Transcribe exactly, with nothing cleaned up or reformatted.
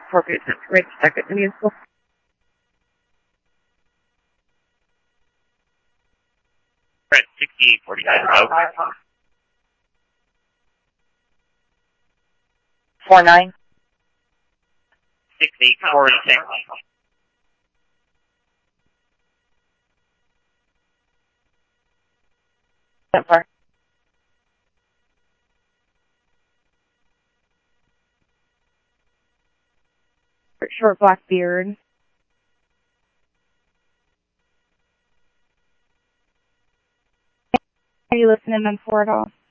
appropriate time to write the second musical. Fred, sixty-eight forty-nine, out. Four nine. Six eight forty-six. Far. Short black beard. Are you listening on four at all?